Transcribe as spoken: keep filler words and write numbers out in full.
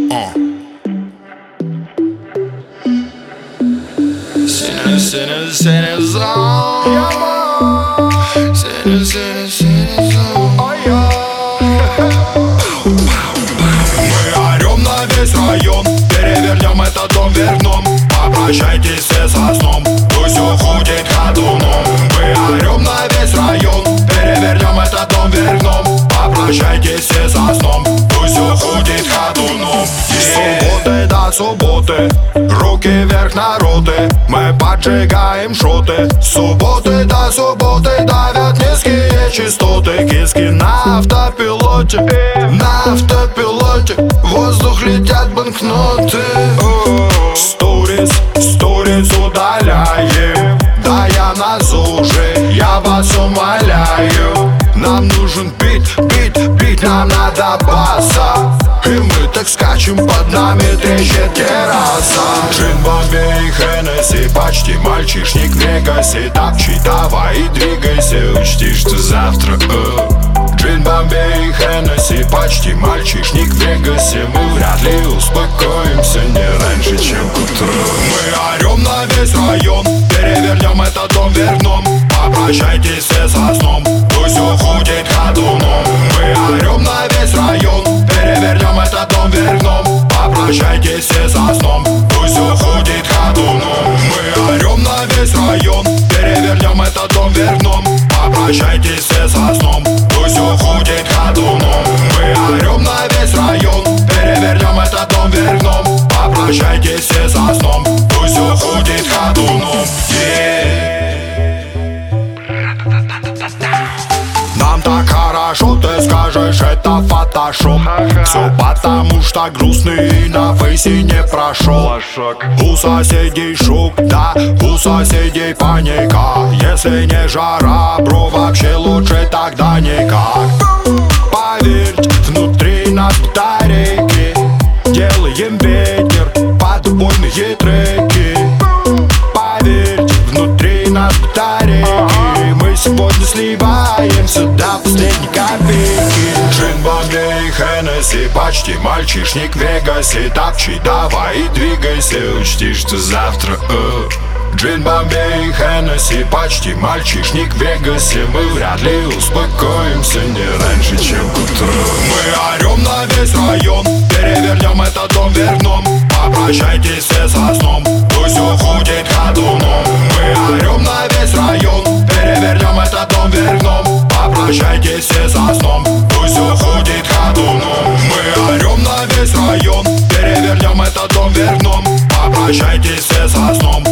Sinner, sinner, sinner zone. Sinner, sinner, sinner zone. Мы орем на весь район, перевернем этот дом вверх дном. Попрощайтесь все со сном, пусть уходит ходуном. Мы орем на весь район, перевернем этот дом вверх дном. Попрощайтесь все со сном, пусть уходит ходуном. С субботы до субботы, руки вверх народы, мы поджигаем шоты. С субботы до субботы давят низкие частоты. Киски на автопилоте, на автопилоте, в воздух летят банкноты. Сторис, сторис удаляем, да я на зуже, я вас умоляю. Нам нужен бит, бит, бит, нам надо баса. И мы так скачем, под нами трещит терраса. Джин, Бомбей, Хеннесси, почти мальчишник в Вегасе. Тапчи, давай и двигайся, учти, что завтра э. Джин, Бомбей, Хеннесси, почти мальчишник в Вегасе. Мы вряд ли успокоимся не раньше, чем к утру. Мы орем на весь район, перевернем этот дом вверх дном. Попрощайтесь все со сном, пусть уходит ходуном. Мы орем на весь район, перевернем этот дом вверх дном. Попрощайтесь все со сном, пусть уходит ходуном. Мы орем на весь район, перевернем этот дом вверх дном. Попрощайтесь все со сном, пусть уходит ходуном. Мы орем на весь район, перевернем этот дом вверх дном. Попрощайтесь все со сном, пусть уходит ходуном. Нам так хорошо, ты скажешь, это фотошоп. Все потому что грустный на фейсе не прошел. У соседей шок, да, у соседей паника. Если не жара, бро, вообще лучше тогда никак. Поверьте, внутри нас батарейки, делаем ветер под убойные треки. Поверьте, внутри нас батарейки, мы сегодня сливаемся до последней копейки. Джин, Бомбей, Хеннесси, почти мальчишник в Вегасе. Тапчи, давай и двигайся, учти, что завтра э. Джин, Бомбей, Хеннесси, почти мальчишник в Вегасе. Мы вряд ли успокоимся не раньше, чем к утру. Мы орем на весь район, перевернем этот дом вверх дном. Попрощайтесь все со сном, пусть уходит ходуном. Мы орем на весь район, перевернем этот дом вверх дном. Попрощайтесь все со сном, пусть уходит ходуном. Мы орем на весь район, перевернем этот дом вверх дном. Попрощайтесь все со сном,